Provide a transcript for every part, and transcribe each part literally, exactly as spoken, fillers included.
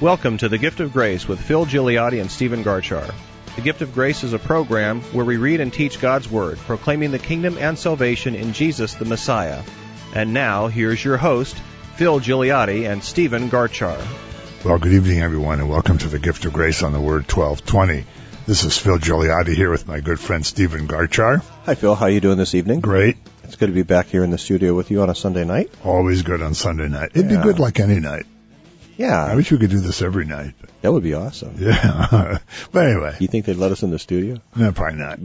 Welcome to The Gift of Grace with Phil Gigliotti and Stephen Garchar. The Gift of Grace is a program where we read and teach God's Word, proclaiming the kingdom and salvation in Jesus the Messiah. And now, here's your host, Phil Gigliotti and Stephen Garchar. Well, good evening, everyone, and welcome to The Gift of Grace on the Word twelve twenty. This is Phil Gigliotti here with my good friend Stephen Garchar. Hi, Phil. How are you doing this evening? Great. It's good to be back here in the studio with you on a Sunday night. Always good on Sunday night. It'd Yeah. be good like any night. Yeah. I wish we could do this every night. That would be awesome. Yeah. But anyway. You think they'd let us in the studio? No, probably not.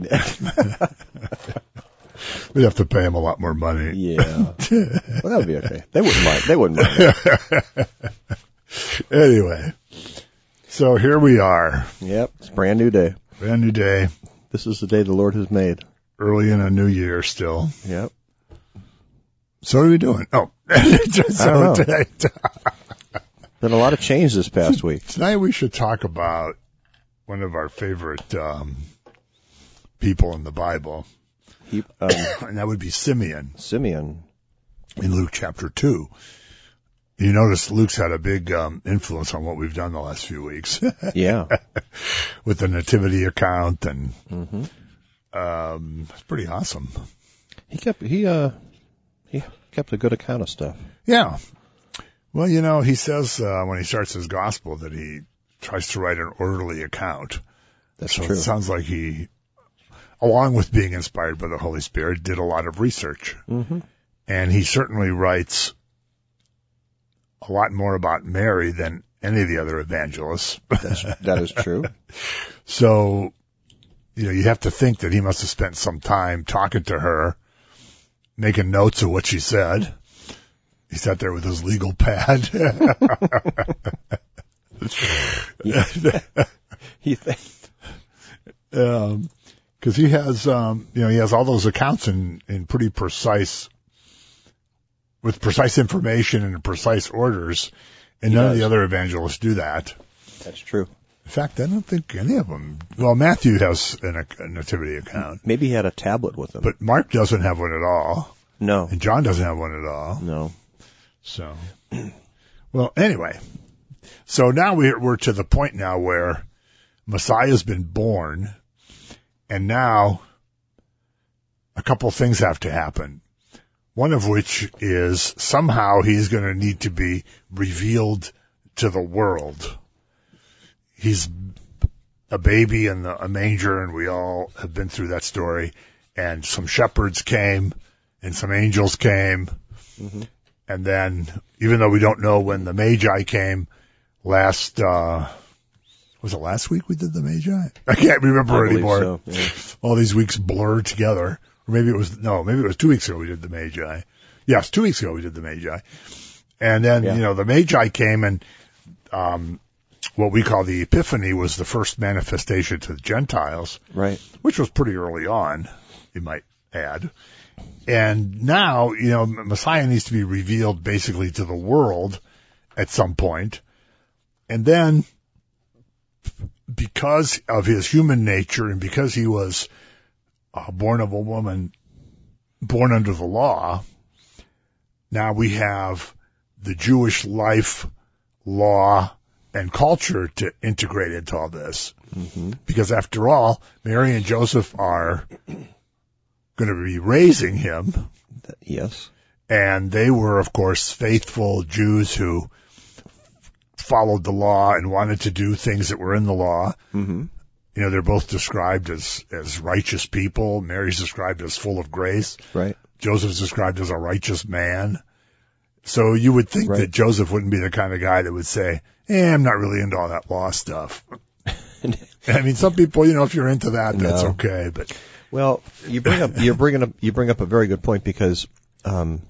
We'd have to pay them a lot more money. Yeah. Well, that would be okay. They wouldn't mind. They wouldn't mind. Anyway. So here we are. Yep. It's a brand new day. Brand new day. This is the day the Lord has made. Early in a new year still. Yep. So what are we doing? Oh. I don't know. Today. Been a lot of change this past week. Tonight we should talk about one of our favorite um, people in the Bible, He, um, and that would be Simeon Simeon. in Luke chapter two. You notice Luke's had a big um, influence on what we've done the last few weeks. Yeah. With the nativity account, and Mm-hmm. um, it's pretty awesome. He kept he uh he kept a good account of stuff. Yeah. Well, you know, he says uh, when he starts his gospel that he tries to write an orderly account. That's so true. It sounds like he, along with being inspired by the Holy Spirit, did a lot of research. Mm-hmm. And he certainly writes a lot more about Mary than any of the other evangelists. That's, that is true. So, you know, you have to think that he must have spent some time talking to her, making notes of what she said. He sat there with his legal pad. He thinks. Um, cause he has, um, you know, he has all those accounts in, in pretty precise, with precise information and precise orders. And He none does. of the other evangelists do that. That's true. In fact, I don't think any of them, well, Matthew has an, a nativity account, Maybe he had a tablet with him. but Mark doesn't have one at all. no. And John doesn't have one at all. No. So, well, anyway, so now we're, we're to the point now where Messiah's been born, and now a couple things have to happen. One of which is somehow he's going to need to be revealed to the world. He's a baby in the, a manger, and we all have been through that story. And some shepherds came, and some angels came. Mm-hmm. And then, even though we don't know when the Magi came, last, uh, was it last week we did the Magi? I can't remember I believe anymore. so, yeah. All these weeks blur together. Or maybe it was, no, maybe it was two weeks ago we did the Magi. Yes, two weeks ago we did the Magi. And then, Yeah. you know, the Magi came, and, um, what we call the Epiphany was the first manifestation to the Gentiles. Right. Which was pretty early on, you might add. And now, you know, Messiah needs to be revealed basically to the world at some point. And then, because of his human nature and because he was uh, born of a woman, born under the law, now we have the Jewish life, law, and culture to integrate into all this. Mm-hmm. Because after all, Mary and Joseph are going to be raising him. Yes. And they were, of course, faithful Jews who followed the law and wanted to do things that were in the law. Mm-hmm. You know, they're both described as, as righteous people. Mary's described as full of grace. Right. Joseph's described as a righteous man. So you would think Right. that Joseph wouldn't be the kind of guy that would say, eh, I'm not really into all that law stuff. I mean, some people, you know, if you're into that, that's No. okay. But Well, you bring up you're bringing up you bring up a very good point because um,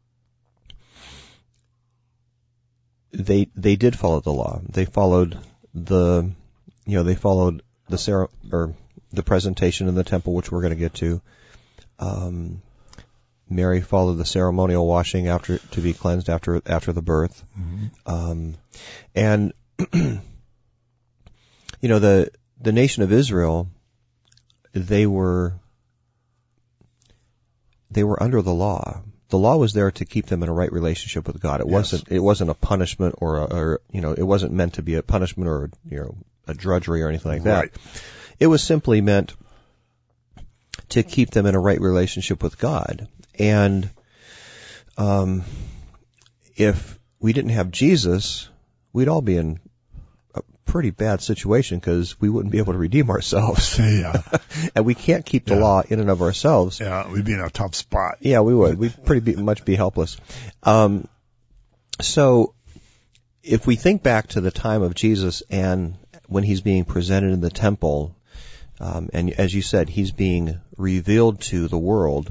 they they did follow the law. They followed the you know they followed the cere- or the presentation in the temple, which we're going to get to. Um, Mary followed the ceremonial washing after to be cleansed after after the birth, mm-hmm. um, and you know the the nation of Israel. They were they were under the law. the law was there to keep them in a right relationship with God. It Yes. wasn't, it wasn't a punishment or, a, or, you know, it wasn't meant to be a punishment or, you know, a drudgery or anything like that. Right. It was simply meant to keep them in a right relationship with God. And, um, if we didn't have Jesus, we'd all be in a pretty bad situation because we wouldn't be able to redeem ourselves. Yeah. And we can't keep the Yeah. law in and of ourselves. Yeah, we'd be in a tough spot. Yeah, we would. We'd pretty be, much be helpless. Um, so if we think back to the time of Jesus and when he's being presented in the temple, um, and as you said, he's being revealed to the world,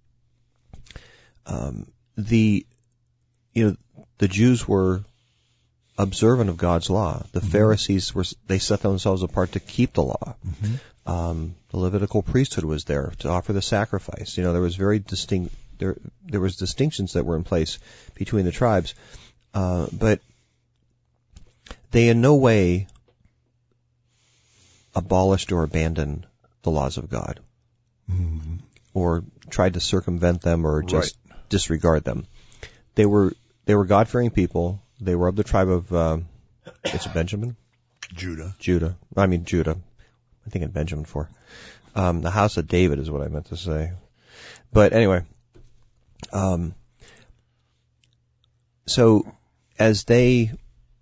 um, the, you know, the Jews were observant of God's law. The mm-hmm. Pharisees were, they set themselves apart to keep the law. Mm-hmm. Um, the Levitical priesthood was there to offer the sacrifice. You know, there was very distinct, there, there was distinctions that were in place between the tribes, uh, but they in no way abolished or abandoned the laws of God, mm-hmm. or tried to circumvent them or just right. disregard them. They were, they were God-fearing people. They were of the tribe of, uh, it's Benjamin? Judah. Judah. I mean, Judah. I think in Benjamin for. Um, the house of David is what I meant to say. But anyway, um, so as they,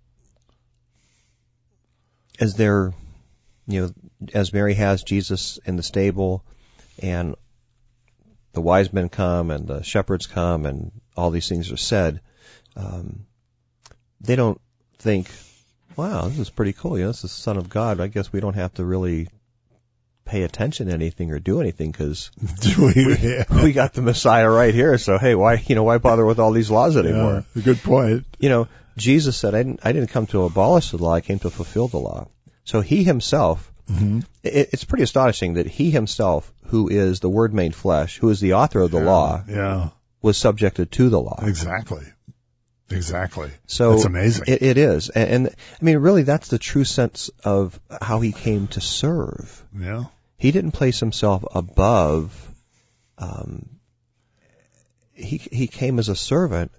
as they're, you know, as Mary has Jesus in the stable and the wise men come and the shepherds come and all these things are said, um, they don't think, wow, this is pretty cool. You know, this is the Son of God. I guess we don't have to really pay attention to anything or do anything because we, we got the Messiah right here. So, hey, why, you know, why bother with all these laws anymore? Yeah, good point. You know, Jesus said, I didn't, I didn't come to abolish the law. I came to fulfill the law. So he himself, mm-hmm. it, it's pretty astonishing that he himself, who is the Word made flesh, who is the author of the yeah, law, yeah. was subjected to the law. Exactly. Exactly. So it's amazing. It, it is. And, and, I mean, really, that's the true sense of how he came to serve. Yeah. He didn't place himself above, um, he, he came as a servant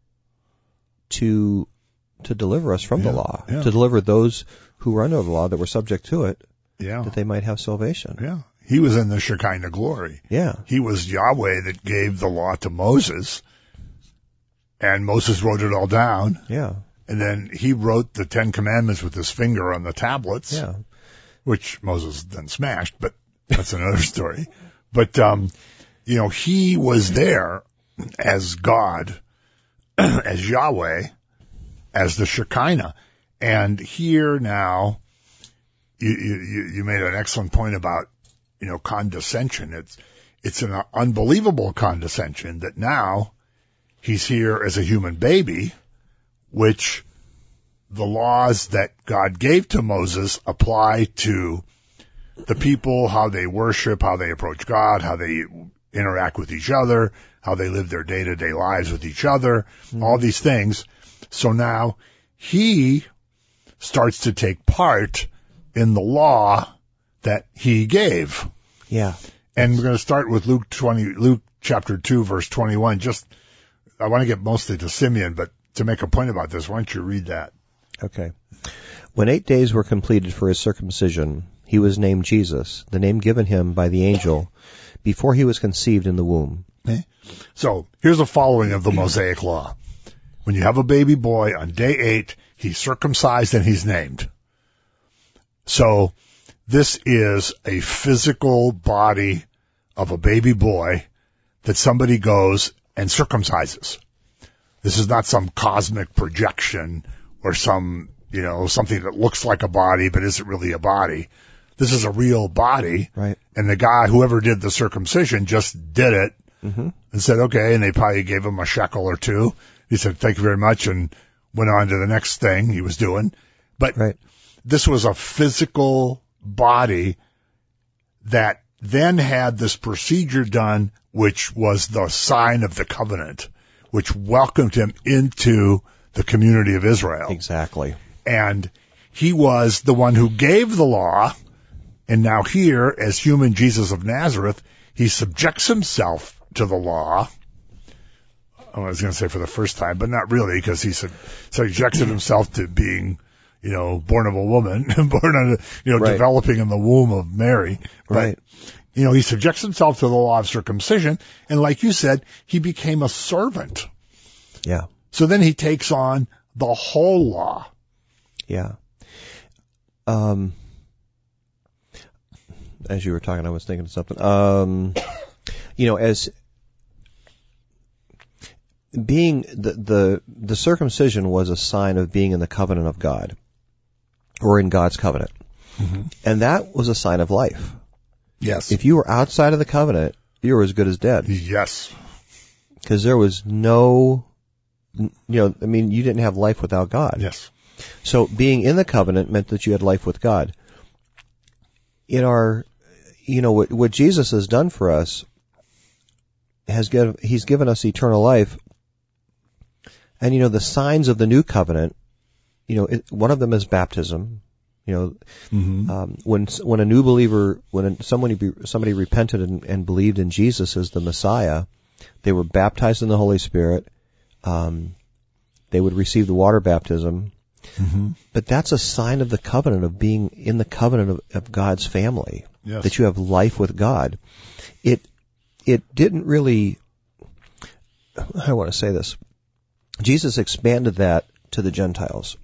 to, to deliver us from yeah, the law, yeah. to deliver those who were under the law that were subject to it, yeah. that they might have salvation. Yeah. He was in the Shekinah glory. Yeah. He was Yahweh that gave the law to Moses. And Moses wrote it all down. Yeah. And then he wrote the Ten Commandments with his finger on the tablets. Yeah. Which Moses then smashed, but that's another story. But, um, you know, he was there as God, as Yahweh, as the Shekinah. And here now, you, you, you made an excellent point about, you know, condescension. It's, it's an unbelievable condescension that now, he's here as a human baby, which the laws that God gave to Moses apply to the people, how they worship, how they approach God, how they interact with each other, how they live their day-to-day lives with each other, mm. all these things. So now he starts to take part in the law that he gave. Yeah. And we're going to start with Luke twenty, Luke chapter two, verse twenty-one. Just, I want to get mostly to Simeon, but to make a point about this, why don't you read that? Okay. When eight days were completed for his circumcision, he was named Jesus, the name given him by the angel before he was conceived in the womb. Okay. So here's a following of the Mosaic law. When you have a baby boy on day eight, he's circumcised and he's named. So this is a physical body of a baby boy that somebody goes and circumcises. This is not some cosmic projection or some, you know, something that looks like a body but isn't really a body. This is a real body. Right. And the guy, whoever did the circumcision, just did it mm-hmm. and said, okay, and they probably gave him a shekel or two. He said, thank you very much, and went on to the next thing he was doing. But right. this was a physical body that then had this procedure done, which was the sign of the covenant, which welcomed him into the community of Israel. Exactly. And he was the one who gave the law, and now here, as human Jesus of Nazareth, he subjects himself to the law I was going to say for the first time, but not really, because he sub- subjected himself to being, you know, born of a woman, born on, a, you know, Right. developing in the womb of Mary. But, Right. you know, he subjects himself to the law of circumcision, and like you said, he became a servant. Yeah. So then he takes on the whole law. Yeah. Um, as you were talking, I was thinking of something. Um, you know, as being the, the the circumcision was a sign of being in the covenant of God, or in God's covenant, Mm-hmm. and that was a sign of life. Yes. If you were outside of the covenant, you were as good as dead, Yes. because there was no, you know, I mean, you didn't have life without God. Yes. So being in the covenant meant that you had life with God. In our, you know, what, what Jesus has done for us has given, he's given us eternal life. And, you know, the signs of the new covenant, you know, it, one of them is baptism. You know, Mm-hmm. um, when, when a new believer, when somebody, somebody repented and, and believed in Jesus as the Messiah, they were baptized in the Holy Spirit. Um, they would receive the water baptism. Mm-hmm. But that's a sign of the covenant, of being in the covenant of, of God's family, Yes. that you have life with God. It it didn't really, I want to say this, Jesus expanded that to the Gentiles.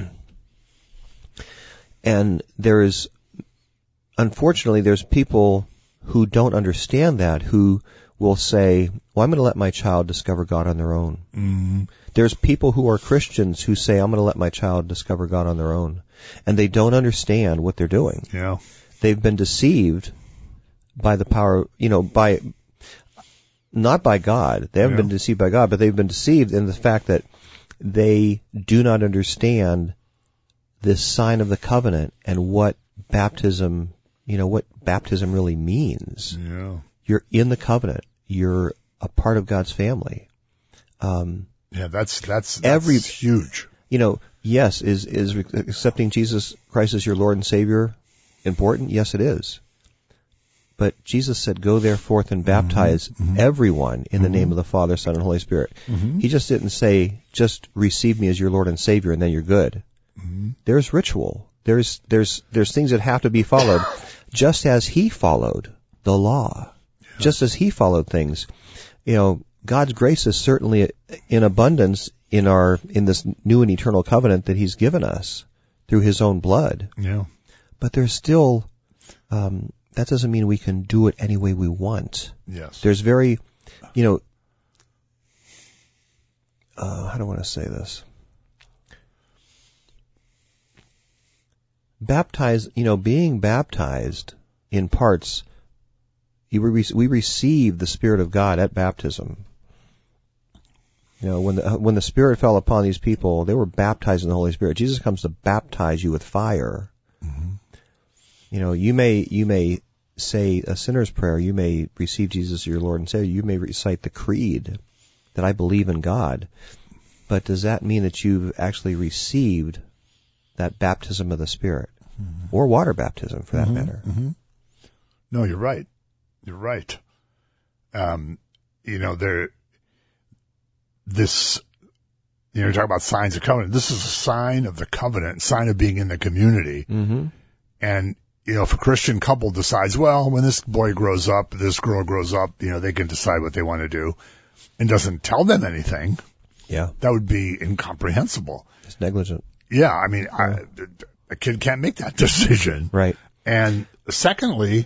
And there is, unfortunately, there's people who don't understand that, who will say, well, I'm going to let my child discover God on their own. Mm-hmm. There's people who are Christians who say, I'm going to let my child discover God on their own. And they don't understand what they're doing. Yeah. They've been deceived by the power, you know, by, not by God. They haven't Yeah. been deceived by God, but they've been deceived in the fact that they do not understand this sign of the covenant and what baptism, you know, what baptism really means. Yeah. You're in the covenant. You're a part of God's family. Um, Yeah, that's, that's, that's Every- huge. you know, yes, is is accepting Jesus Christ as your Lord and Savior important? Yes, it is. But Jesus said, go therefore and baptize Mm-hmm. everyone in the Mhm. name of the Father, Son, and Holy Spirit. Mm-hmm. He just didn't say, just receive me as your Lord and Savior and then you're good. Mm-hmm. There's ritual. There's, there's, there's things that have to be followed, just as He followed the law. Just as He followed things. You know, God's grace is certainly in abundance in our, in this new and eternal covenant that He's given us through His own blood. Yeah. But there's still, um, that doesn't mean we can do it any way we want. Yes. There's very, you know, uh, how do I want to say this? Baptize, you know, being baptized in parts, you re- we receive the Spirit of God at baptism. You know, when the, when the Spirit fell upon these people, they were baptized in the Holy Spirit. Jesus comes to baptize you with fire. Mm-hmm. You know, you may, you may say a sinner's prayer, you may receive Jesus as your Lord and Savior, you may recite the creed that I believe in God, but does that mean that you've actually received that baptism of the Spirit? Mm-hmm. Or water baptism, for that Mm-hmm. matter? Mm-hmm. No, you're right. You're right. Um, you know, there, this, you know, you're talking about signs of covenant. This is a sign of the covenant, sign of being in the community. Mm-hmm. And, you know, if a Christian couple decides, well, when this boy grows up, this girl grows up, you know, they can decide what they want to do, and doesn't tell them anything, Yeah. that would be incomprehensible. It's negligent. Yeah, I mean, I, a kid can't make that decision. Right. And secondly,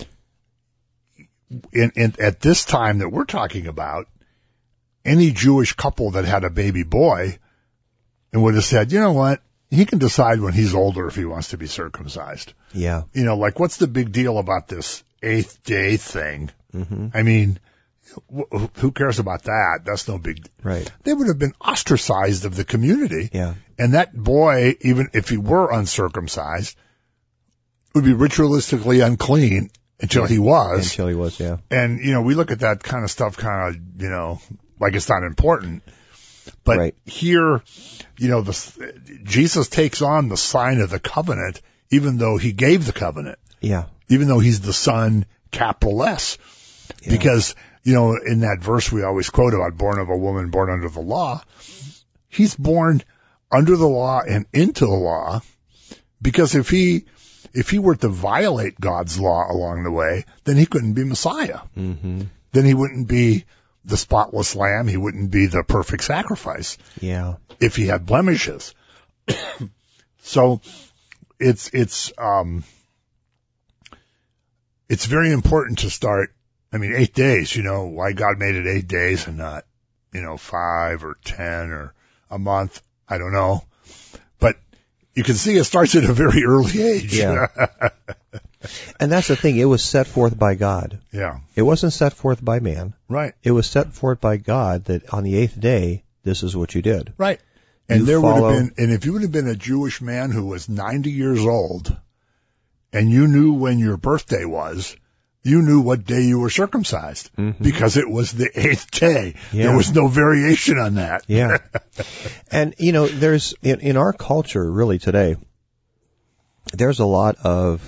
in, in, at this time that we're talking about, any Jewish couple that had a baby boy and would have said, you know what, he can decide when he's older if he wants to be circumcised. Yeah. You know, like, what's the big deal about this eighth day thing? Mm-hmm. I mean, wh- who cares about that? That's no big. Right. They would have been ostracized of the community. Yeah. And that boy, even if he were uncircumcised, would be ritualistically unclean until he was. Until he was, yeah. And, you know, we look at that kind of stuff kind of, you know, like it's not important. But Right. here, you know, the, Jesus takes on the sign of the covenant, even though he gave the covenant, Yeah. even though he's the Son, capital S. Yeah. Because you know, in that verse we always quote about born of a woman, born under the law, he's born under the law and into the law, because if he, if he were to violate God's law along the way, then he couldn't be Messiah. Mm-hmm. Then he wouldn't be the spotless lamb. He wouldn't be the perfect sacrifice. Yeah. If he had blemishes. So it's, it's, um, it's very important to start. I mean, eight days, you know, why God made it eight days and not, you know, five or ten or a month. I don't know. But you can see it starts at a very early age. Yeah. And that's the thing. It was set forth by God. Yeah. It wasn't set forth by man. Right. It was set forth by God that on the eighth day, this is what you did. Right. And You there follow- would have been, and if you would have been a Jewish man who was ninety years old and you knew when your birthday was, you knew what day you were circumcised Mhm. because it was the eighth day. Yeah. There was no variation on that. Yeah. And, you know, there's, in, in our culture really today, there's a lot of,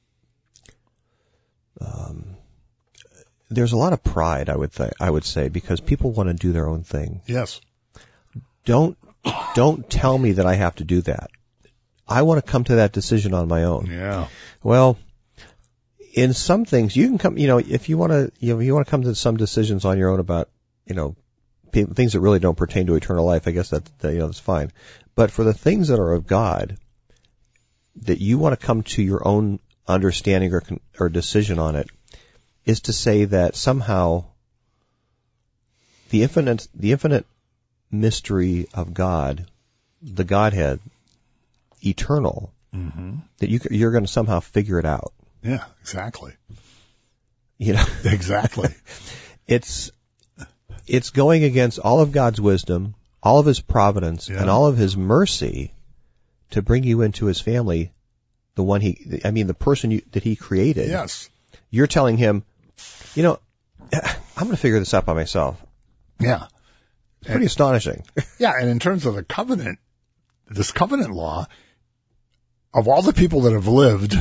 um, there's a lot of pride, I would th- I would say, because people want to do their own thing. Yes. Don't, don't tell me that I have to do that. I want to come to that decision on my own. Yeah. Well, in some things you can come, you know, if you want to, you know, you want to come to some decisions on your own about, you know, p- things that really don't pertain to eternal life, I guess that, that, you know, that's fine. But for the things that are of God, that you want to come to your own understanding or, con- or decision on it, is to say that somehow the infinite, the infinite mystery of God, the Godhead, eternal, Mm-hmm. that you, you're going to somehow figure it out. Yeah, exactly. You know, Exactly. it's, it's going against all of God's wisdom, all of his providence, Yeah. and all of his mercy to bring you into his family, the one he, I mean, the person you, that he created. Yes. You're telling him, you know, I'm going to figure this out by myself. Yeah. It's pretty astonishing. Yeah, and in terms of the covenant, this covenant law, of all the people that have lived,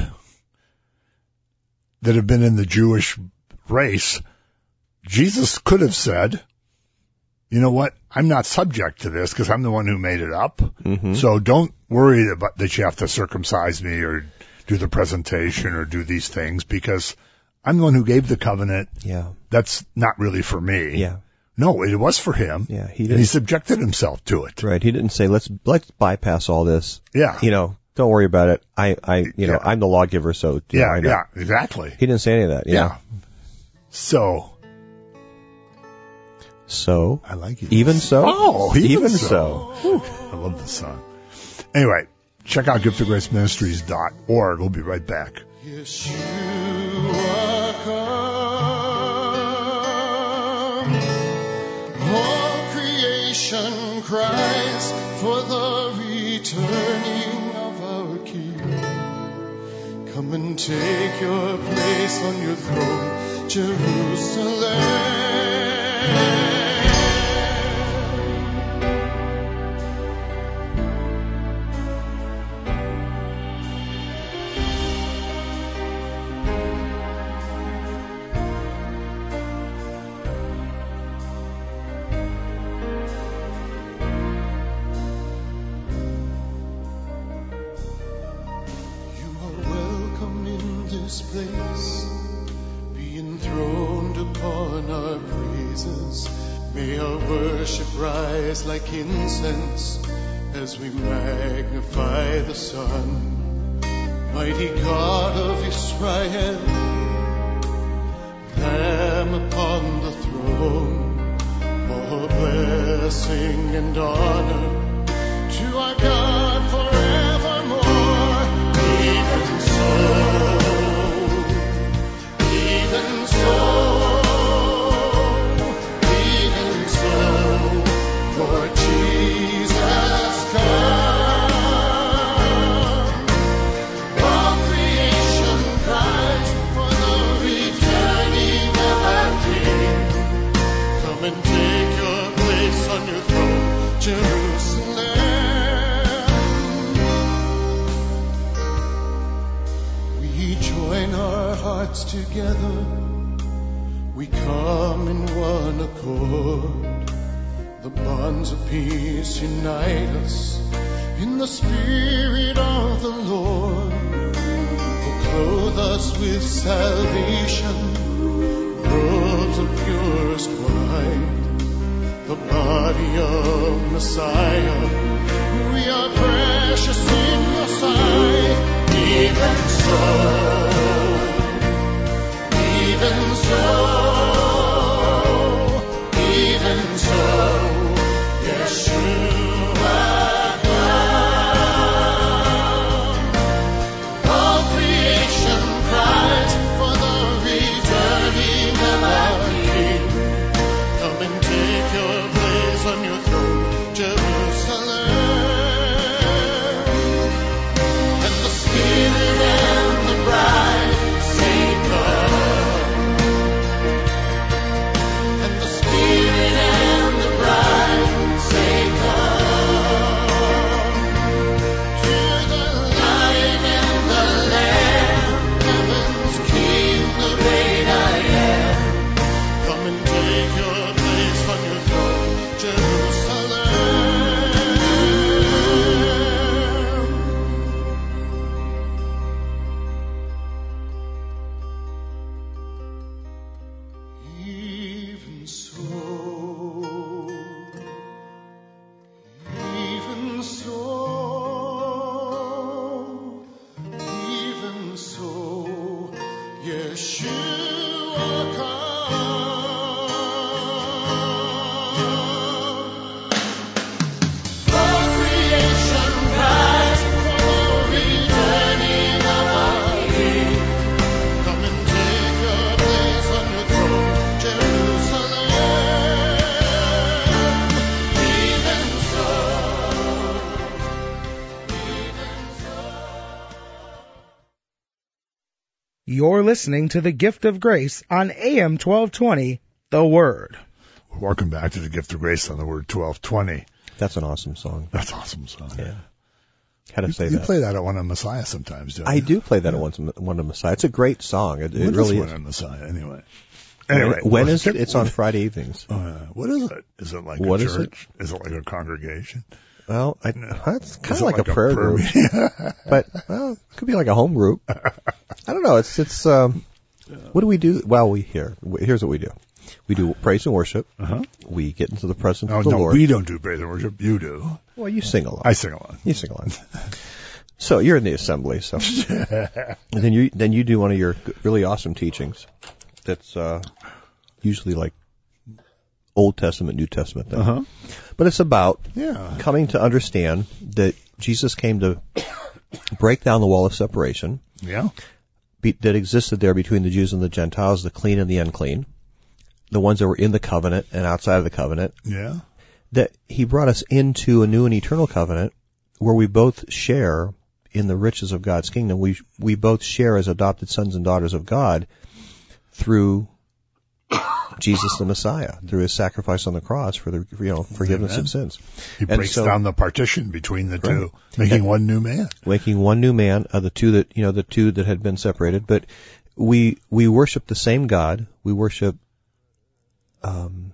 that have been in the Jewish race, Jesus could have said, you know what, I'm not subject to this because I'm the one who made it up. Mm-hmm. So don't worry about that you have to circumcise me or do the presentation or do these things because I'm the one who gave the covenant. Yeah. That's not really for me. Yeah. No, it was for him. Yeah. He And he didn't, subjected himself to it. right. He didn't say, let's, let's bypass all this. Yeah. You know, don't worry about it. I, I, you know, Yeah. I'm the lawgiver, so. you know, Yeah, I know. yeah, exactly. He didn't say any of that. Yeah. Yeah. So, So, I like it. even so? Oh, even, even so. so. Whew, I love this song. Anyway, check out gift of grace ministries dot org. We'll be right back. Yes, you are come. All creation cries for the returning of our King. Come and take your place on your throne, Jerusalem. Place, be enthroned upon our praises. May our worship rise like incense as we magnify the Son. Mighty God of Israel, Lamb upon the throne, all blessing and honor to our God forevermore. Even so. Even so, even so, Lord Jesus, come. All creation cries for the returning of our King. Come and take your place on your throne, Jerusalem. We join our hearts together we come in one accord. The bonds of peace unite us in the Spirit of the Lord. Who clothe us with salvation, robes of purest white, the body of Messiah. We are precious in your sight. Even so, even so, even so, Yeshua come. All creation cries for the returning of our King. Come and take your place on your throne, Jerusalem. And the Spirit and the bride say come. And the Spirit and the bride say come. To the Lion and the Lamb, heaven's King, the great I am. Come and take your place on your throne, Jerusalem. Even so, even so, even so, Yeshua come. All creation cries for the returning of our King. Come and take your place on your throne, Jerusalem. Even so, even so. You're listening to The Gift of Grace on A M twelve twenty, The Word. Welcome back to the Gift of Grace on the Word twelve twenty. That's an awesome song. That's awesome song. Yeah. How to You, say you that? play that at One on Messiah sometimes, don't you? I do play that at once, one of Messiah. It's a great song. It, it When really is One is. on Messiah anyway? Anyway, when well, is it? It's on Friday evenings. Uh, what is it? Is it like What a is it? church? Is it like a congregation? Well, I, it's kind Is of it like, a prayer group, meeting? but well, it could be like a home group. I don't know. It's it's. Um, what do we do? Well, we here. Here's what we do. We do praise and worship. Uh-huh. We get into the presence No, of the no, Lord. we don't do praise and worship. You do. Well, you sing along. I sing along. You sing along. So you're in the assembly. So and then you then you do one of your really awesome teachings. That's uh, usually like Old Testament, New Testament thing. Uh-huh. But it's about Yeah. coming to understand that Jesus came to break down the wall of separation Yeah. be, that existed there between the Jews and the Gentiles, the clean and the unclean, the ones that were in the covenant and outside of the covenant, Yeah. that he brought us into a new and eternal covenant where we both share in the riches of God's kingdom. We we both share as adopted sons and daughters of God through Jesus the Messiah, through his sacrifice on the cross for the you know forgiveness Amen. of sins. He And breaks so- down the partition between the Right. two, making And- one new man. Making one new man, uh, the two that you know the two that had been separated, but we we worship the same God. We worship um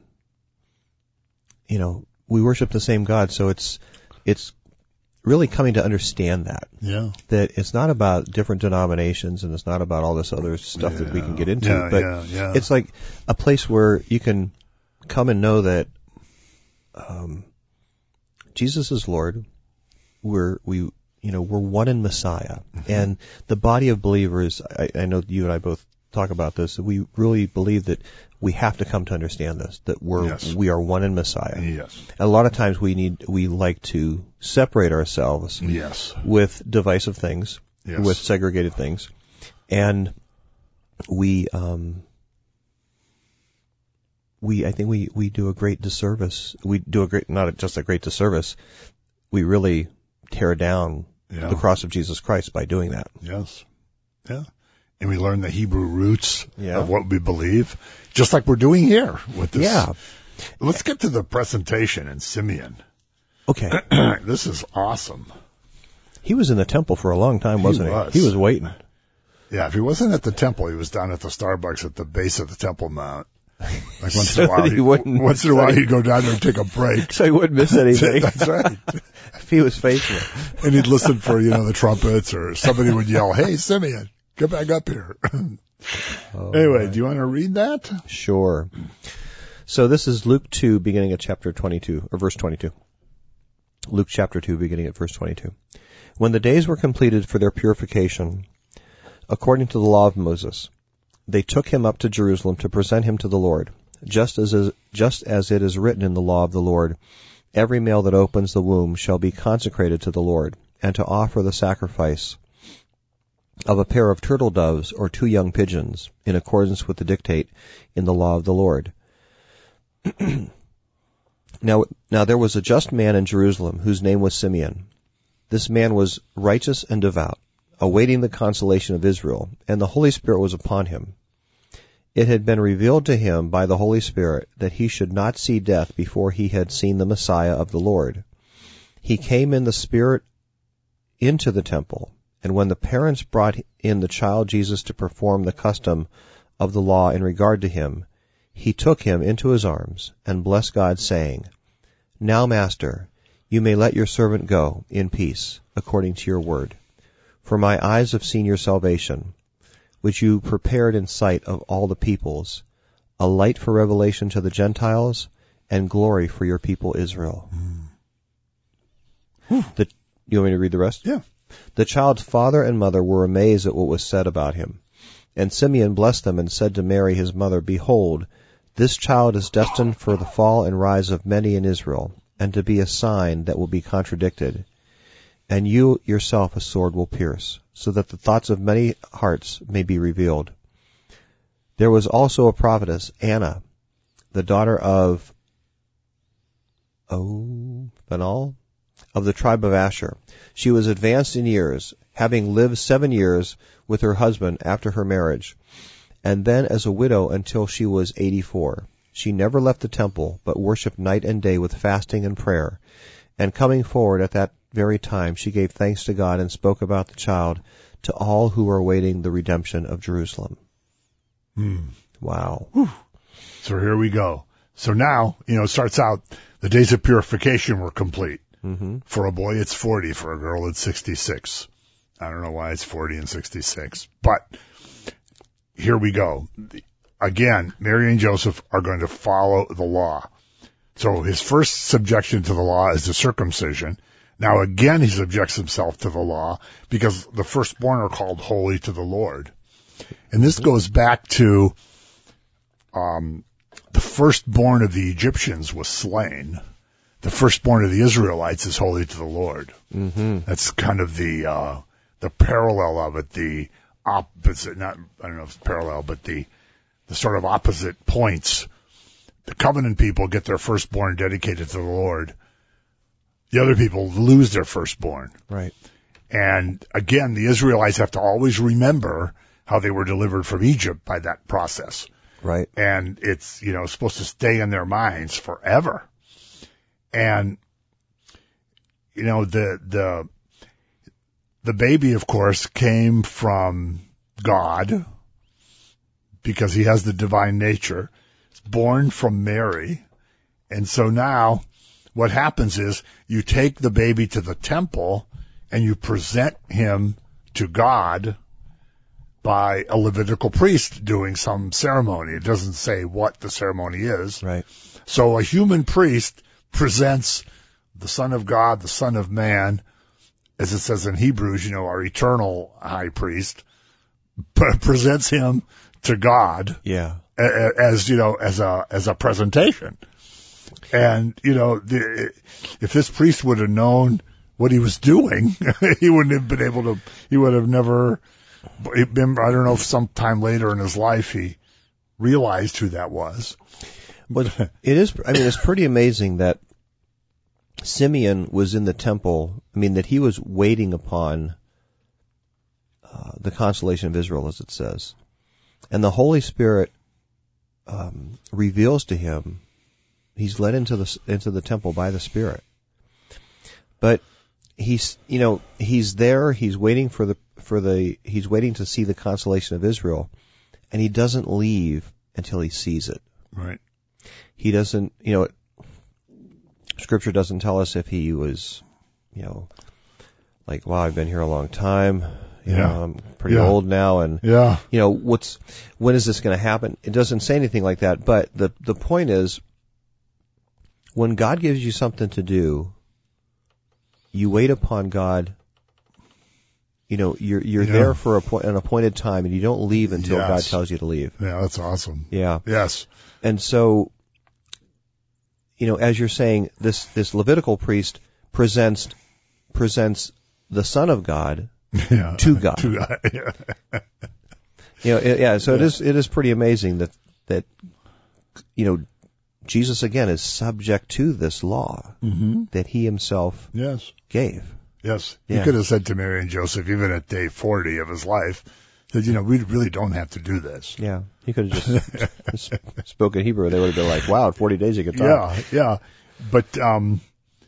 you know, we worship the same God, so it's it's really coming to understand that. Yeah. That it's not about different denominations and it's not about all this other stuff that we can get into, Yeah, but yeah, yeah. it's like a place where you can come and know that um, Jesus is Lord. We're we you know we're one in Messiah, Mm-hmm. and the body of believers. I, I know you and I both talk about this. We really believe that we have to come to understand this. That we're Yes. we are one in Messiah. Yes. And a lot of times we need we like to separate ourselves Yes. with divisive things, Yes. with segregated things, and we um we I think we we do a great disservice. We do a great not just a great disservice. We really tear down Yeah. the cross of Jesus Christ by doing that. Yes. Yeah. And we learn the Hebrew roots Yeah. of what we believe, just like we're doing here with this. Yeah. Let's get to the presentation in Simeon. Okay. This is awesome. He was in the temple for a long time, wasn't he? was. He was waiting. Yeah, if he wasn't at the temple, he was down at the Starbucks at the base of the Temple Mount, Like once So in a while, that he he, wouldn't- once in a while he'd go down there and take a break. So he wouldn't miss anything. That's right. If he was faithful. And he'd listen for, you know, the trumpets, or somebody would yell, "Hey, Simeon, get back up here." Oh, Anyway, my. do you want to read that? Sure. So this is Luke two, beginning at chapter twenty-two, or verse twenty-two. Luke chapter two, beginning at verse twenty-two. When the days were completed for their purification, according to the law of Moses, they took him up to Jerusalem to present him to the Lord, just as is, just as it is written in the law of the Lord, every male that opens the womb shall be consecrated to the Lord, and to offer the sacrifice of a pair of turtle doves or two young pigeons, in accordance with the dictate in the law of the Lord. now, now there was a just man in Jerusalem whose name was Simeon. This man was righteous and devout, awaiting the consolation of Israel, and the Holy Spirit was upon him. It had been revealed to him by the Holy Spirit that he should not see death before he had seen the Messiah of the Lord. He came in the Spirit into the temple, and when the parents brought in the child Jesus to perform the custom of the law in regard to him, he took him into his arms and blessed God, saying, "Now, Master, you may let your servant go in peace, according to your word. For my eyes have seen your salvation, which you prepared in sight of all the peoples, a light for revelation to the Gentiles, and glory for your people Israel." Mm. The, you want me to read the rest? Yeah. The child's father and mother were amazed at what was said about him. And Simeon blessed them and said to Mary his mother, "Behold, this child is destined for the fall and rise of many in Israel, and to be a sign that will be contradicted. And you yourself a sword will pierce, so that the thoughts of many hearts may be revealed." There was also a prophetess, Anna, the daughter of Oh, Phanuel, of the tribe of Asher. She was advanced in years, having lived seven years with her husband after her marriage, and then as a widow until she was eighty-four. She never left the temple, but worshipped night and day with fasting and prayer. And coming forward at that very time, she gave thanks to God and spoke about the child to all who were awaiting the redemption of Jerusalem. Hmm. Wow. Whew. So here we go. So now, you know, it starts out, the days of purification were complete. Mm-hmm. For a boy, it's forty. For a girl, it's sixty-six. I don't know why it's forty and sixty-six. But here we go. Again, Mary and Joseph are going to follow the law. So his first subjection to the law is the circumcision. Now again, he subjects himself to the law because the firstborn are called holy to the Lord. And this goes back to um, the firstborn of the Egyptians was slain. The firstborn of the Israelites is holy to the Lord. Mm-hmm. That's kind of the uh, the parallel of it, the opposite, not, I don't know if it's parallel, but the, the sort of opposite points. The covenant people get their firstborn dedicated to the Lord. The other people lose their firstborn. Right. And again, the Israelites have to always remember how they were delivered from Egypt by that process. Right. And it's, you know, supposed to stay in their minds forever. And, you know, the, the, the baby, of course, came from God because he has the divine nature. It's born from Mary. And so now what happens is you take the baby to the temple and you present him to God by a Levitical priest doing some ceremony. It doesn't say what the ceremony is. Right. So a human priest presents the Son of God, the Son of Man, as it says in Hebrews, you know, our eternal high priest, p- presents him to God. Yeah. As, you know, as a, as a presentation. And, you know, the, if this priest would have known what he was doing, he wouldn't have been able to, he would have never been, I don't know if sometime later in his life he realized who that was. But it is, I mean, it's pretty amazing that Simeon was in the temple, I mean, that he was waiting upon uh, the consolation of Israel, as it says. And the Holy Spirit um, reveals to him, he's led into the into the temple by the Spirit. But he's, you know, he's there, he's waiting for the, for the, he's waiting to see the consolation of Israel, and he doesn't leave until he sees it. Right. He doesn't, you know, Scripture doesn't tell us if he was, you know, like, wow, I've been here a long time. You Yeah. know, I'm pretty Yeah. old now, and Yeah. you know, what's when is this going to happen? It doesn't say anything like that. But the the point is, when God gives you something to do, you wait upon God. You know, you're you're Yeah. there for a po- an appointed time, and you don't leave until Yes. God tells you to leave. Yeah, that's awesome. Yeah, Yes. and so, you know, as you're saying, this this Levitical priest presents presents the Son of God Yeah. to God. To God. Yeah. You know, it, yeah. So it Yeah. is it is pretty amazing that that you know Jesus again is subject to this law Mm-hmm. that he himself Yes. gave. Yes. Yeah. He could have said to Mary and Joseph, even at day forty of his life, that, you know, we really don't have to do this. Yeah, he could have just spoken Hebrew. They would have been like, "Wow, in forty days you could talk." Yeah, yeah. But, um,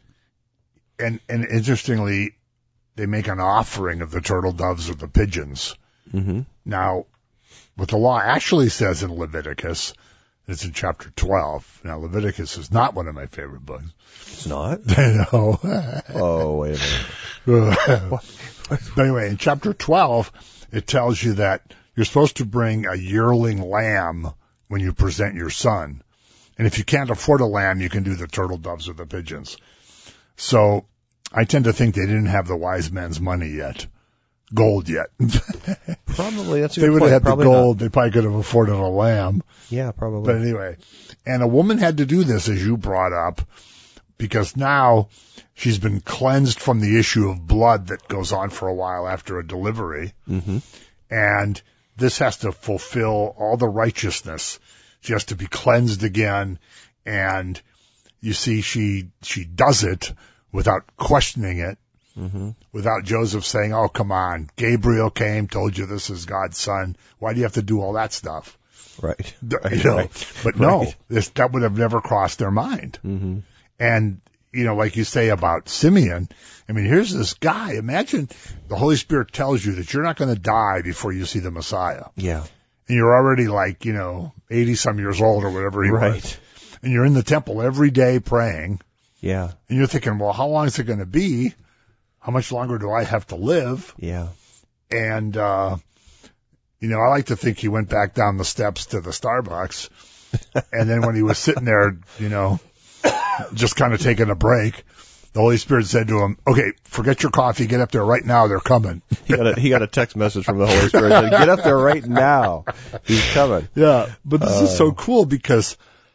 and, and interestingly, they make an offering of the turtle doves or the pigeons. Mm-hmm. Now, what the law actually says in Leviticus, it's in chapter twelve. Now, Leviticus is not one of my favorite books. It's not. I know. Oh, wait a minute. But anyway, in chapter twelve, it tells you that you're supposed to bring a yearling lamb when you present your son. And if you can't afford a lamb, you can do the turtle doves or the pigeons. So I tend to think they didn't have the wise men's money yet. Gold yet. Probably that's a If they good would point. have had the Probably gold, not. they probably could have afforded a lamb. Yeah, probably. But anyway, and a woman had to do this, as you brought up, because now she's been cleansed from the issue of blood that goes on for a while after a delivery. Mm-hmm. And this has to fulfill all the righteousness. She has to be cleansed again. And you see, she, she does it without questioning it, Mm-hmm. without Joseph saying, oh, come on, Gabriel came, told you this is God's son. Why do you have to do all that stuff? Right. You know, Right. but no, Right. this, that would have never crossed their mind. Mm-hmm. And, you know, like you say about Simeon, I mean, here's this guy. Imagine the Holy Spirit tells you that you're not going to die before you see the Messiah. Yeah. And you're already like, you know, eighty some years old or whatever he Right. was. And you're in the temple every day praying. Yeah. And you're thinking, well, how long is it going to be? How much longer do I have to live? Yeah. And, uh, you know, I like to think he went back down the steps to the Starbucks. And then when he was sitting there, you know, just kind of taking a break, the Holy Spirit said to him, okay, forget your coffee. Get up there right now. They're coming. He got a he got a text message from the Holy Spirit. Said, get up there right now. He's coming. Yeah. But this is so Uh. cool because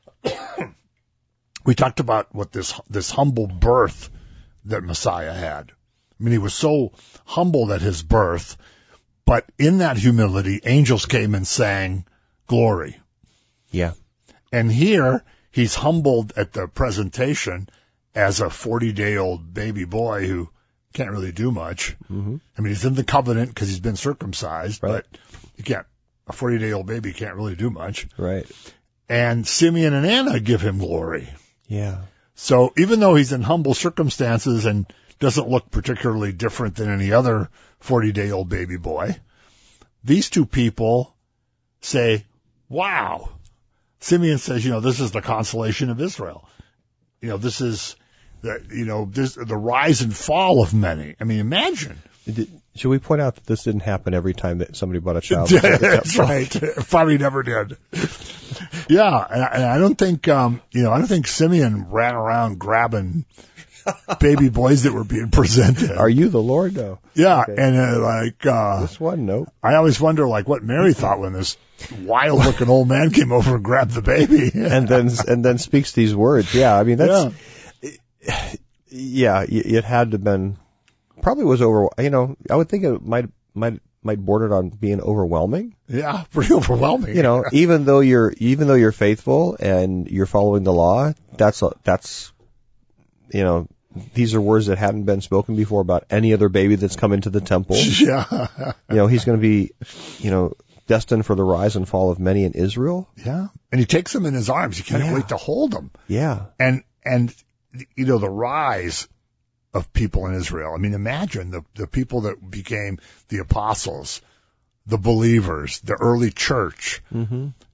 we talked about what this, this humble birth that Messiah had. I mean, he was so humbled at his birth, but in that humility, angels came and sang glory. Yeah. And here, he's humbled at the presentation as a forty-day-old baby boy who can't really do much. Mm-hmm. I mean, he's in the covenant because he's been circumcised, Right. but you can't, a forty-day-old baby can't really do much. Right. And Simeon and Anna give him glory. Yeah. So even though he's in humble circumstances and doesn't look particularly different than any other forty-day-old baby boy, these two people say, wow. Simeon says, you know, this is the consolation of Israel. You know, this is the, you know, this, the rise and fall of many. I mean, imagine. Did, should we point out that this didn't happen every time that somebody bought a child? That's right. Probably never did. Yeah. And I, and I don't think, um, you know, I don't think Simeon ran around grabbing baby boys that were being presented. Are you the Lord? No. Yeah. Okay. And uh, like, uh, This one, nope. I always wonder like what Mary thought when this wild looking old man came over and grabbed the baby. And then and then speaks these words. Yeah. I mean, that's yeah. It, it had to been probably was over. You know, I would think it might might might border on being overwhelming. Yeah. Pretty overwhelming. You know, even though you're even though you're faithful and you're following the law, that's a, that's you know. These are words that hadn't been spoken before about any other baby that's come into the temple. Yeah. You know, he's going to be, you know, destined for the rise and fall of many in Israel. Yeah. And he takes them in his arms. He can't Yeah. wait to hold them. Yeah. And, and, you know, the rise of people in Israel. I mean, imagine the, the people that became the apostles, the believers, the early church. Mm-hmm.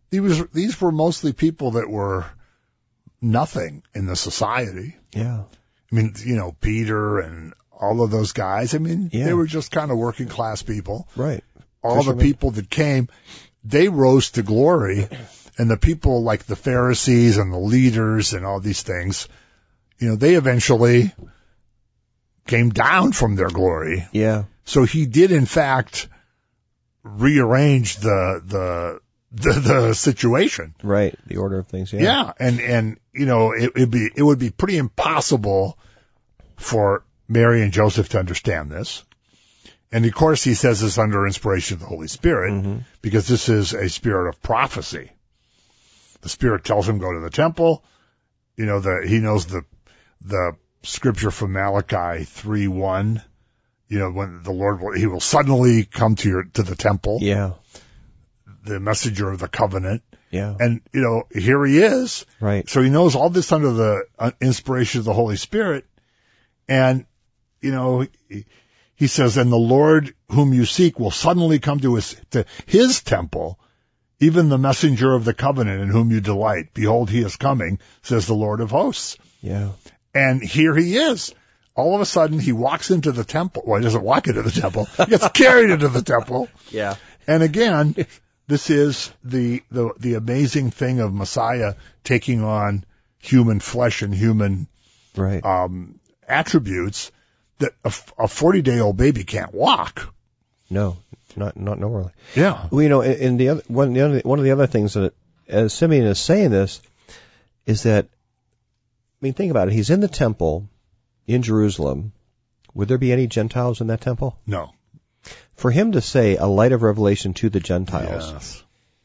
These was these were mostly people that were nothing in the society. Yeah. I mean, you know, Peter and all of those guys. I mean, Yeah. they were just kind of working class people. Right. All Fishermen. the people that came, they rose to glory, and the people like the Pharisees and the leaders and all these things, you know, they eventually came down from their glory. Yeah. So he did, in fact, rearrange the the the, the situation. Right. The order of things. Yeah. Yeah, and and you know, it would be it would be pretty impossible for Mary and Joseph to understand this. And of course, he says this under inspiration of the Holy Spirit, Mm-hmm. because this is a spirit of prophecy. The Spirit tells him go to the temple. You know, the he knows the the scripture from Malachi three one. You know, when the Lord will, he will suddenly come to your to the temple. Yeah. The messenger of the covenant. Yeah. And, you know, here he is. Right. So he knows all this under the uh, inspiration of the Holy Spirit. And, you know, he, he says, and the Lord whom you seek will suddenly come to his, to his temple, even the messenger of the covenant in whom you delight. Behold, he is coming, says the Lord of hosts. Yeah. And here he is. All of a sudden, he walks into the temple. Well, he doesn't walk into the temple. He gets carried into the temple. Yeah. And again, this is the, the, the amazing thing of Messiah taking on human flesh and human, Right. um, attributes that a forty-day-old baby can't walk. No. Not not normally. Yeah. Well, you know, in in the other one, the other, one of the other things that, as Simeon is saying this, is that, I mean, think about it. He's in the temple in Jerusalem. Would there be any Gentiles in that temple? No. For him to say a light of revelation to the Gentiles, Yes.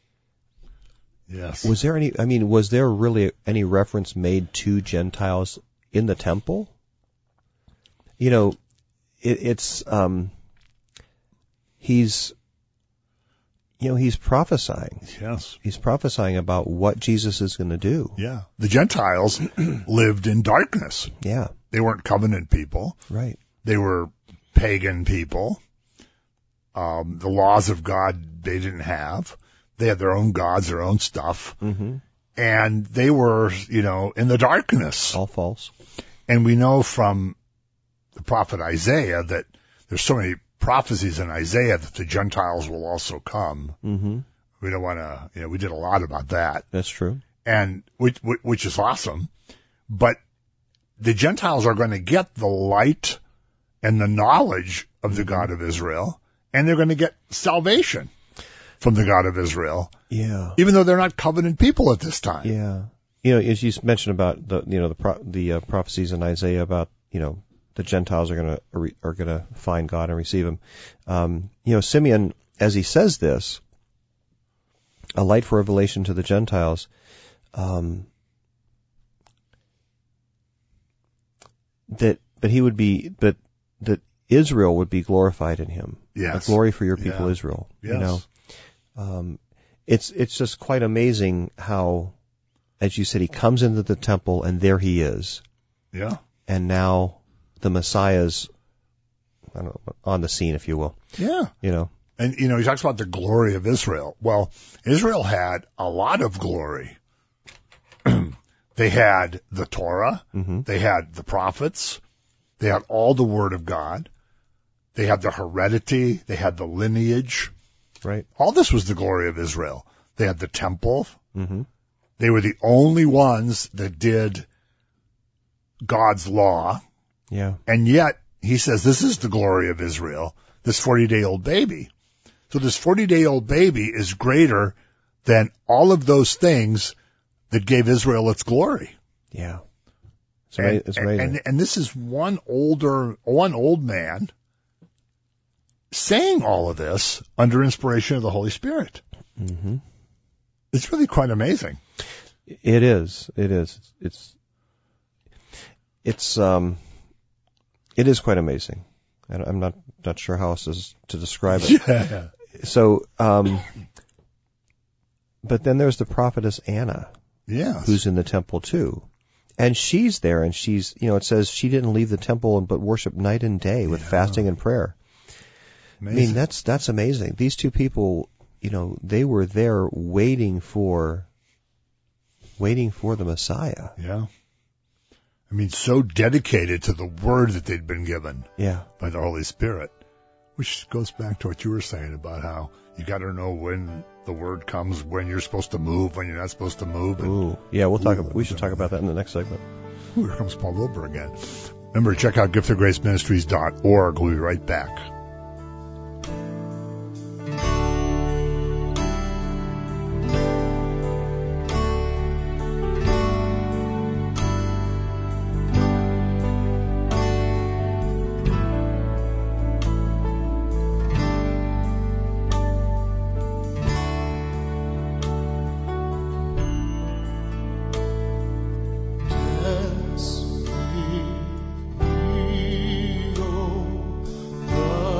Yes. was there any, I mean, was there really any reference made to Gentiles in the temple? You know, it, it's, um, he's, you know, he's prophesying. Yes. He's prophesying about what Jesus is going to do. Yeah. The Gentiles lived in darkness. Yeah, They weren't covenant people. right. They were pagan people. Um, the laws of God they didn't have. They had their own gods, their own stuff. Mm-hmm. And they were, you know, in the darkness. All false. And we know from the prophet Isaiah that there's so many prophecies in Isaiah that the Gentiles will also come. Mm-hmm. We don't want to, you know, we did a lot about that. That's true. And which, which is awesome. But the Gentiles are going to get the light and the knowledge of the God of Israel, and they're going to get salvation from the God of Israel, Yeah. even though they're not covenant people at this time. Yeah. You know, as you mentioned about the, you know, the pro- the uh, prophecies in Isaiah about, you know, the Gentiles are going to are going to find God and receive Him. Um, you know, Simeon, as he says this, a light for revelation to the Gentiles. Um, that, but he would be, but that Israel would be glorified in him. Yes. A glory for your people, Yeah. Israel. Yes. You know, um, it's it's just quite amazing how, as you said, he comes into the temple and there he is, Yeah. and now the Messiah's, I don't know, on the scene, if you will. Yeah. You know. And, you know, he talks about the glory of Israel. Well, Israel had a lot of glory. They had the Torah. Mm-hmm. They had the prophets. They had all the Word of God. They had the heredity. They had the lineage. Right. All this was the glory of Israel. They had the temple. Mm-hmm. They were the only ones that did God's law. Yeah. And yet, he says, this is the glory of Israel, this forty-day-old baby. So this forty-day-old baby is greater than all of those things that gave Israel its glory. Yeah. It's, ama- And, it's amazing. and, and this is one older, one old man saying all of this under inspiration of the Holy Spirit. mm-hmm. It's really quite amazing. It is. It is. It's. It's. Um. It is quite amazing, and I'm not not sure how else is to describe it. Yeah. So, um. But then there's the prophetess Anna, Yes. who's in the temple too, and she's there, and she's, you know, it says she didn't leave the temple but worship night and day with Yeah. fasting and prayer. Amazing. I mean, that's that's amazing. These two people you know, they were there waiting for, waiting for the Messiah. Yeah. I mean, so dedicated to the word that they'd been given Yeah. by the Holy Spirit, which goes back to what you were saying about how you got to know when the word comes, when you're supposed to move, when you're not supposed to move. And, Ooh. Yeah, we'll talk Ooh, about, we should talk about that in the next segment. ooh, here comes Paul Wilbur again. Remember, check out gift of grace ministries dot org. We'll be right back. The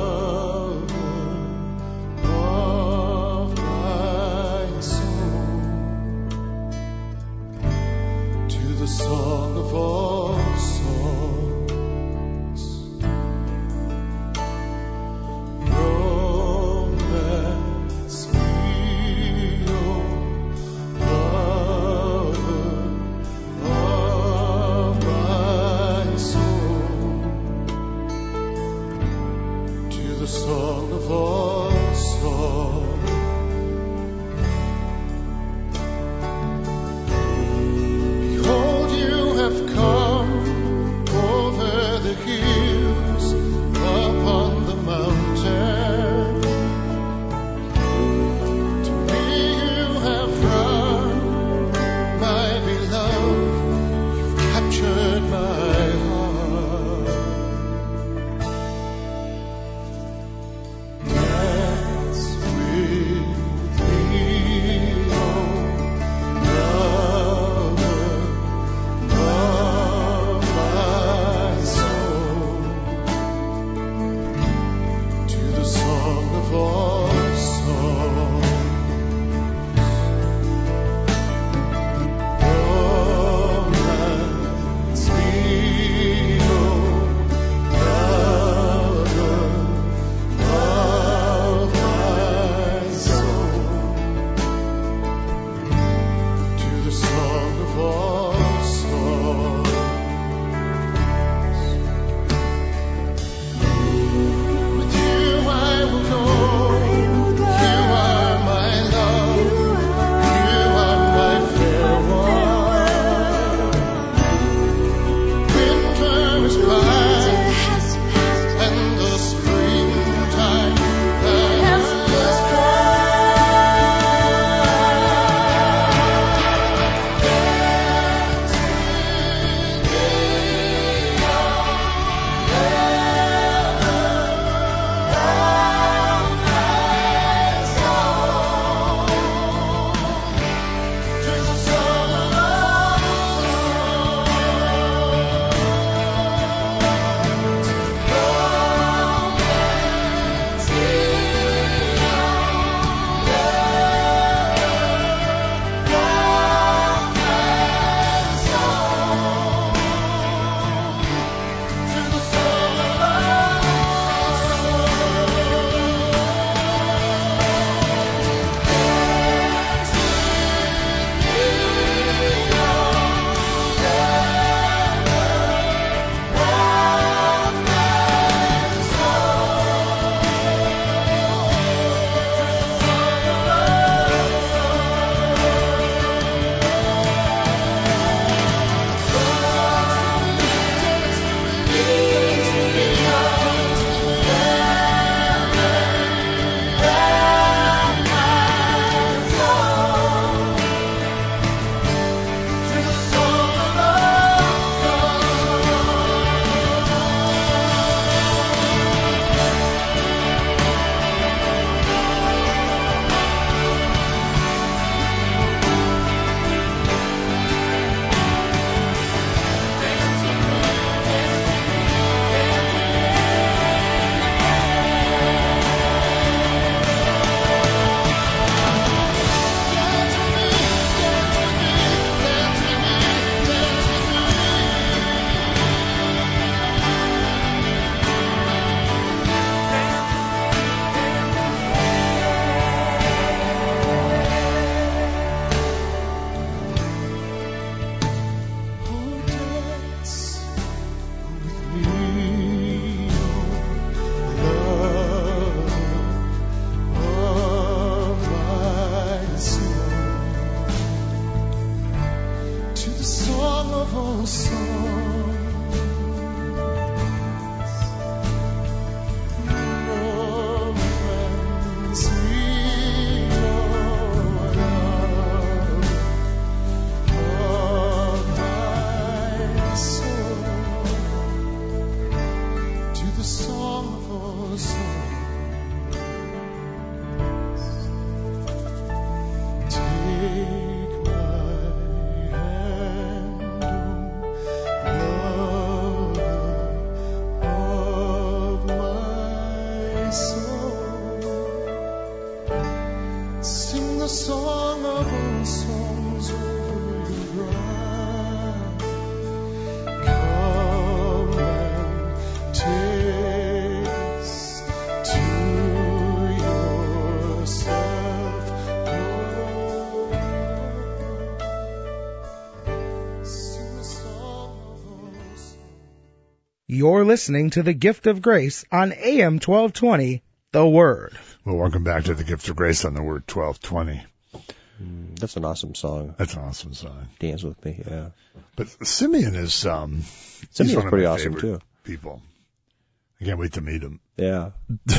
You're listening to the Gift of Grace on A M twelve twenty, The Word. Well, welcome back to the Gift of Grace on the Word twelve twenty. Mm, that's an awesome song. That's an awesome song. Dance with me, yeah. But Simeon is, um, Simeon's he's one of pretty my awesome, favorite too. people. I can't wait to meet him. Yeah.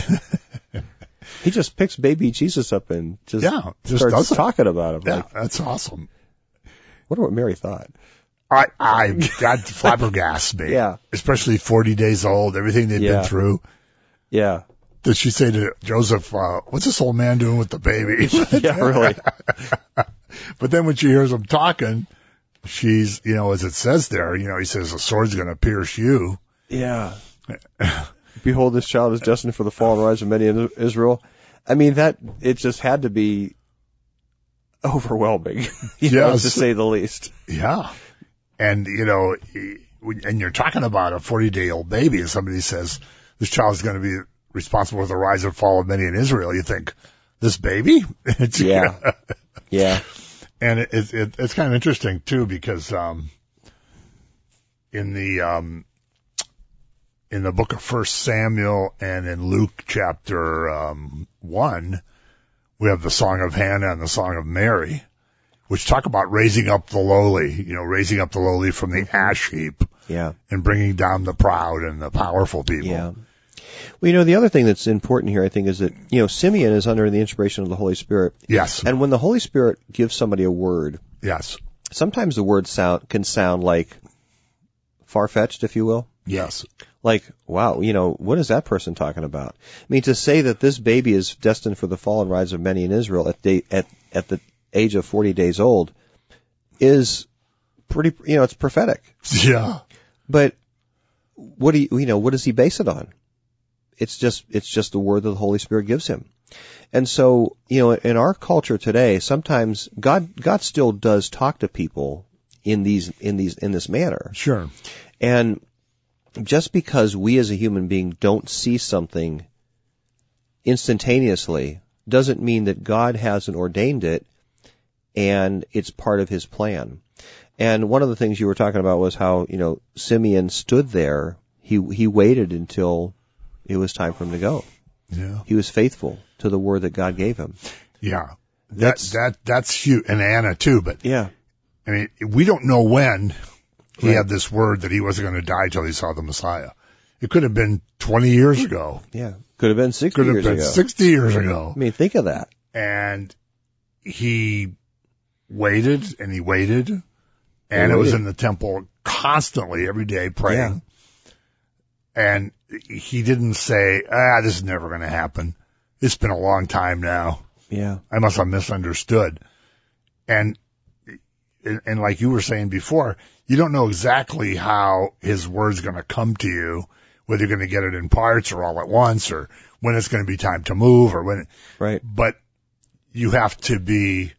He just picks baby Jesus up and just, Yeah, just starts does it. talking about him. Yeah, Like, that's awesome. wonder what Mary thought. I, I got flabbergasted me. Yeah. Especially forty days old, everything they'd Yeah. been through. Yeah. Did she say to Joseph, uh, what's this old man doing with the baby? Yeah, really. But then when she hears him talking, she's, you know, as it says there, you know, he says, the sword's going to pierce you. Yeah. Behold, this child is destined for the fall and rise of many in Israel. I mean, that, it just had to be overwhelming, you know, Yes. to say the least. Yeah. And, you know, when- and you're talking about a forty-day-old baby, and somebody says, this child's going to be responsible for the rise and fall of many in Israel, you think, this baby? It's, Yeah. Yeah. And it, it, it, it's kind of interesting, too, because um, in the um, in the book of First Samuel and in Luke chapter um, one, we have the Song of Hannah and the Song of Mary, which talk about raising up the lowly, you know, raising up the lowly from the ash heap Yeah. and bringing down the proud and the powerful people. Yeah. Well, you know, the other thing that's important here, I think, is that, you know, Simeon is under the inspiration of the Holy Spirit. Yes. And when the Holy Spirit gives somebody a word, Yes. sometimes the word sound can sound like far-fetched, if you will. Yes. Like, wow, you know, what is that person talking about? I mean, to say that this baby is destined for the fall and rise of many in Israel at the, at, at the age of forty days old is pretty, you know, it's prophetic. Yeah. But what do you, you know, what does he base it on? It's just, it's just the word that the Holy Spirit gives him. And so, you know, in our culture today, sometimes God, God still does talk to people in these, in these, in this manner. Sure. And just because we as a human being don't see something instantaneously doesn't mean that God hasn't ordained it and it's part of his plan. And one of the things you were talking about was how, you know, Simeon stood there. He, he waited until it was time for him to go. Yeah. He was faithful to the word that God gave him. Yeah. That, That's- that, that's huge. And Anna too, but Yeah. I mean, we don't know when he Right. had this word that he wasn't going to die till he saw the Messiah. It could have been twenty years ago. Yeah. Could have been sixty Could have years been ago. sixty years ago. I mean, think of that. And he waited and he waited. And it was waited. in the temple constantly every day praying. And he didn't say, ah, this is never going to happen. It's been a long time now. Yeah. I must have misunderstood. And, and, and like you were saying before, you don't know exactly how his word's going to come to you, whether you're going to get it in parts or all at once, or when it's going to be time to move, or when, it, Right. but you have to be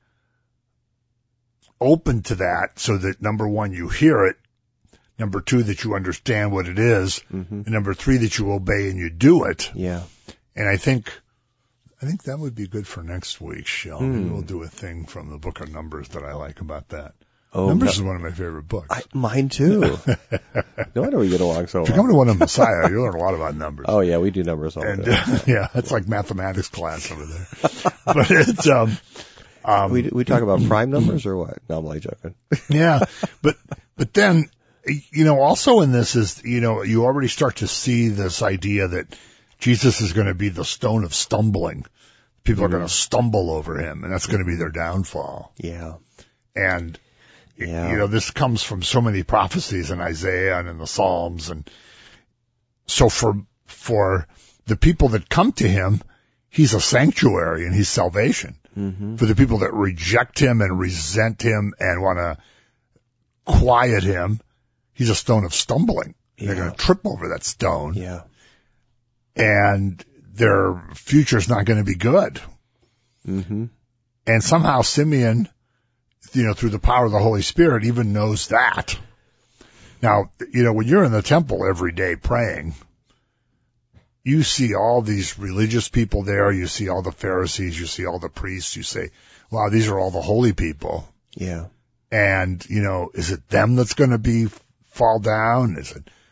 open to that so that number one, you hear it, number two, that you understand what it is, Mm-hmm. and number three, that you obey and you do it. Yeah. And I think, I think that would be good for next week's show. Hmm. Maybe we'll do a thing from the book of Numbers that I like about that. Oh, Numbers no- is one of my favorite books. I, mine too. No wonder we get along so If you come well. to one of Messiah, you'll learn a lot about numbers. Oh yeah, we do numbers all and the time. uh, yeah, it's like mathematics class over there. But it's um, um, We we talk about prime numbers or what? No, I'm only joking. yeah, but but then you know, also in this is you know you already start to see this idea that Jesus is going to be the stone of stumbling. People are going to stumble over him, and that's going to be their downfall. Yeah. And Yeah. you know, this comes from so many prophecies in Isaiah and in the Psalms, and so for for the people that come to him, he's a sanctuary and he's salvation. Mm-hmm. For the people that reject him and resent him and want to quiet him, he's a stone of stumbling. They're Yeah. going to trip over that stone, Yeah. and their future's not going to be good. Mm-hmm. And somehow Simeon, you know, through the power of the Holy Spirit, even knows that. Now, you know, when you're in the temple every day praying, you see all these religious people there, you see all the Pharisees, you see all the priests, you say, wow, these are all the holy people. Yeah. And, you know, is it them that's going to be fall down? Is it,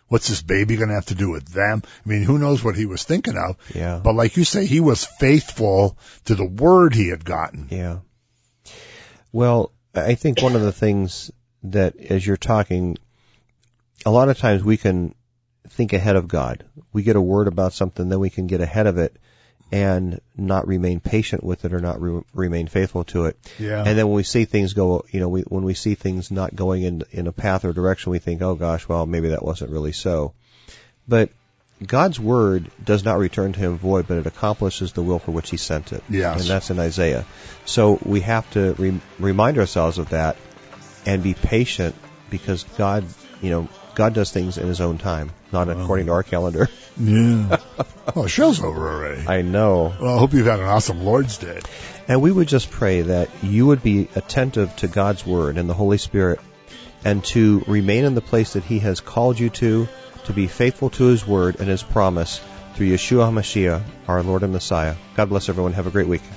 What's this baby going to have to do with them? I mean, who knows what he was thinking of? Yeah. But like you say, he was faithful to the word he had gotten. Yeah. Well, I think one of the things that, as you're talking, a lot of times we can think ahead of God. We get a word about something, then we can get ahead of it and not remain patient with it or not re- remain faithful to it. Yeah. And then when we see things go, you know, we, when we see things not going in, in a path or direction, we think, oh gosh, well, maybe that wasn't really so. But God's word does not return to him void, but it accomplishes the will for which he sent it. Yes. And that's in Isaiah. So we have to re- remind ourselves of that and be patient, because God, you know, God does things in his own time, not wow. according to our calendar. Yeah. Well, the show's over already. I know. Well, I hope you've had an awesome Lord's Day. And we would just pray that you would be attentive to God's word and the Holy Spirit, and to remain in the place that he has called you to, to be faithful to his word and his promise through Yeshua HaMashiach, our Lord and Messiah. God bless everyone. Have a great week.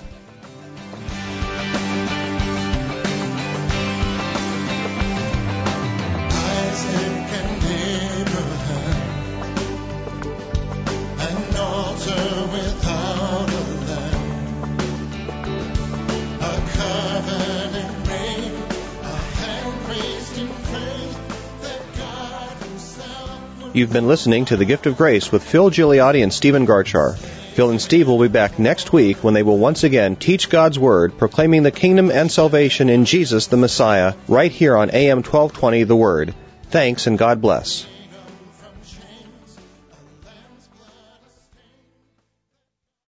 You've been listening to The Gift of Grace with Phil Gigliotti and Stephen Garchar. Phil and Steve will be back next week when they will once again teach God's Word, proclaiming the kingdom and salvation in Jesus the Messiah, right here on A M twelve twenty The Word. Thanks and God bless.